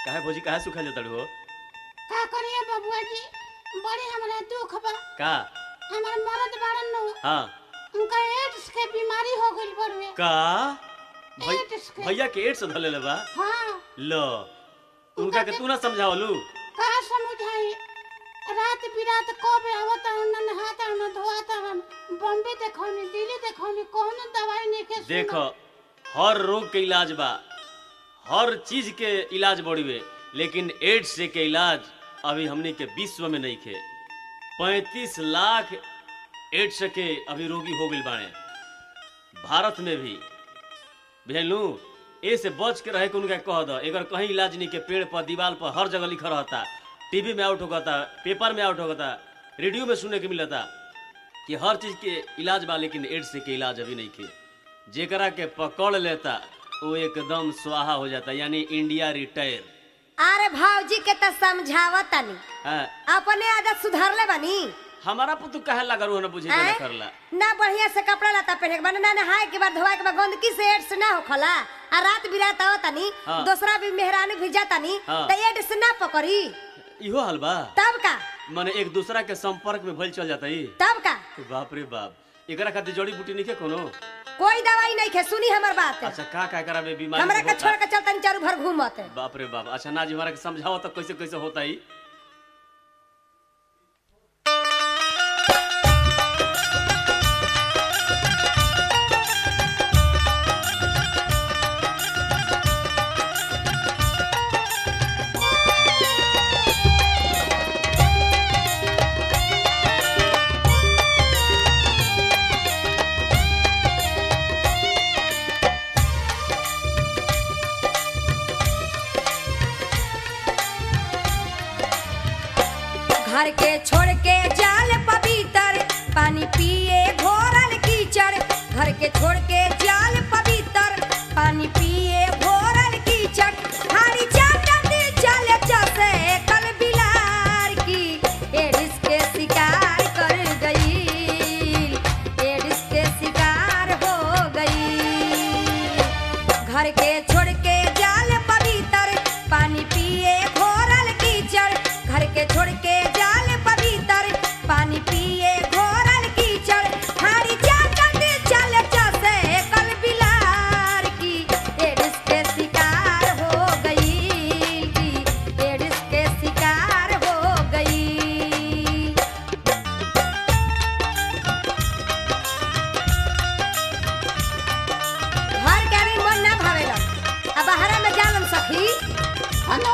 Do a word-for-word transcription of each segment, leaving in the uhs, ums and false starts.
काहे भौजी काहे सुखल जतड़ हो? का करिए बबुआ जी, बड़े हमरा दुख बा। का? हमार मरद बाड़न न। हां। उनका एड्स के बीमारी हो गइल बड़वे। का? भई एड्स के। भैया के एड्स धले बा? हां। लो उनका के तू ना समझावलू? का समझाई? रात बिरात कबे आवत न नहाता न धोता न बॉम्बे देखौनी दिल्ली देखौनी कोनो दवाई नहीं के। देखो हर रोग के इलाज बा, हर चीज के इलाज बड़ीवे, लेकिन एड्स के इलाज अभी हमने के विश्व में नहीं खे। पैंतीस लाख एड्स के अभी रोगी हो गइल बाड़े भारत में भी। भेलू ए से बच के रहे के उनका कह दो। अगर कहीं इलाज नहीं के, पेड़ पर दीवार पर हर जगह लिखा रहता, टीवी में आउट होता, पेपर में आउट होता, रेडियो में सुनने के मिलता कि हर चीज के इलाज बा, लेकिन एड्स के इलाज अभी नहीं खे। जेकरा के पकड़ लेता वो एकदम स्वाहा हो जाता, यानी इंडिया रिटायर। अरे भाऊजी के तो समझावत तनी, अपने आदत सुधार ले बनी। हमारा पुतु कहे लगा रू ना बुझे ना करला ना बढ़िया से कपड़ा लता पहने के बाद ना नहाए के बाद धोए के बाद गंदगी से एड्स ना होखला। आ रात बिरात आवत तनी, हाँ। दूसरा भी मेहरानी भी जातनी, हाँ। त एड्स ना पकड़ी। इहो हाल बा? तब का माने एक दूसरा के संपर्क में भइल चल जाता ही। तब का बाप रे बाप, एकरा खातिर जड़ी बूटी नहीं के कोनो? कोई दवाई नहीं खे। सुनी हमर बात। अच्छा का का करा बे बीमारी हमरा के छोड़ के चलतन चारू भर घूमत। बाप रे बाप। अच्छा ना जी हमारा के समझाओ तो कैसे कैसे होता ही। घर के छोड़ के जाल पवित्र पानी पिए घोरल कीचड़। घर के छोड़ के जाल पवित्र पानी पिए घोरल कीचड़। हारी चाटती चले चसे कल बिलार की एड्स के शिकार कर गई, एड्स के शिकार हो गई। घर के छोड़ के जाल पवित्र पानी पिए घोरल कीचड़। घर के छोड़ के जाल पवित्र पानी पिए घोरल कीचड़। हारी चाटती चले चसे कल बिलार की एड्स के शिकार हो गई, एड्स के शिकार हो गई। घर के आदमी मन ना भावेला, अब बाहर में जालन सखी। हनो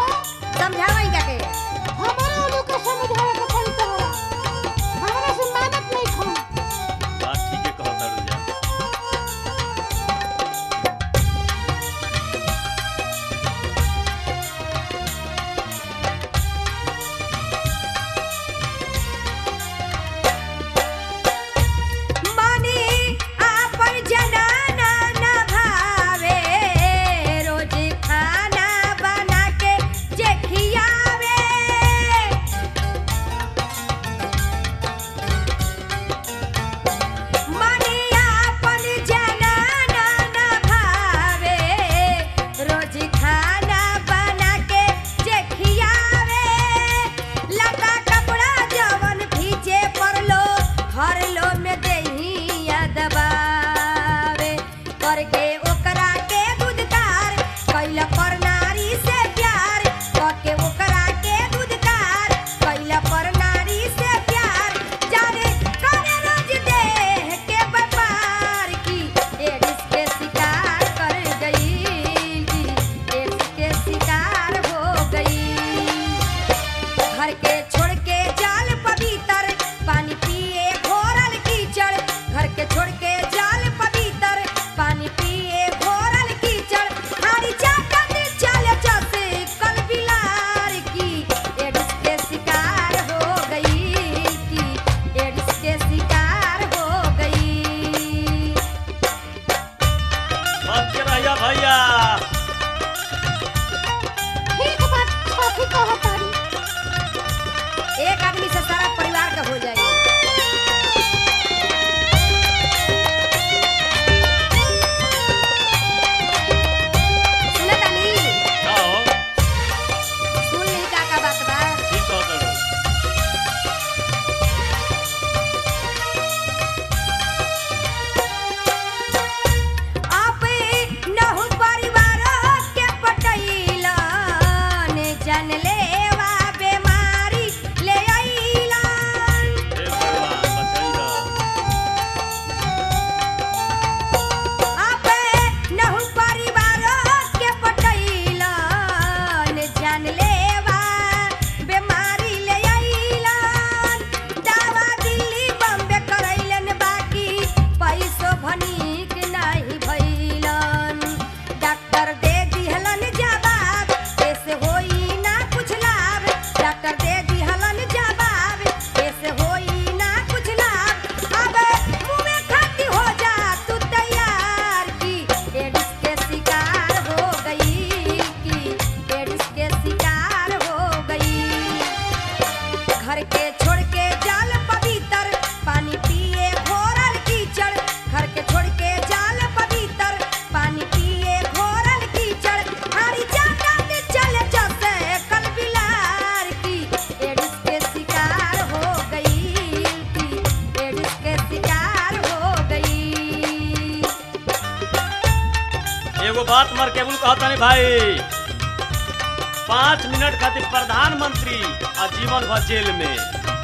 केबुल कहता नहीं भाई पाँच मिनट खातिर प्रधानमंत्री आजीवन भर जेल में।